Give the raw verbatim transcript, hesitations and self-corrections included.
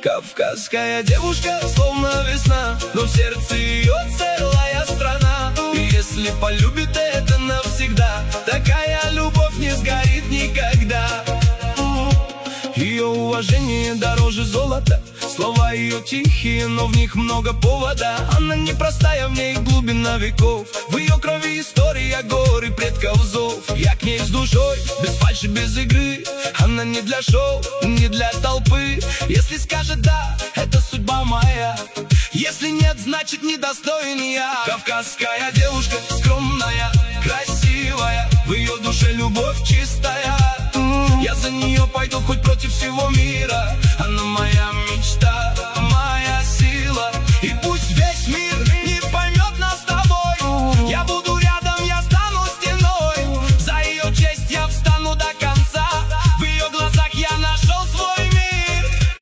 Кавказская девушка, словно весна, но в сердце ее целая страна. И если полюбит, это навсегда, такая любовь не сгорит никогда. Ее уважение дороже золота, слова ее тихие, но в них много повода. Она непростая, в ней глубина веков, в ее крови история горы предков зов. Я к ней с душой, без фальши, без игры. Она не для шоу, не для толпы. Если скажет да, это судьба моя, если нет, значит недостоин я. Кавказская девушка, скромная, красивая, в ее душе любовь чистая. Я за нее пойду хоть против всего мира, она моя мечта.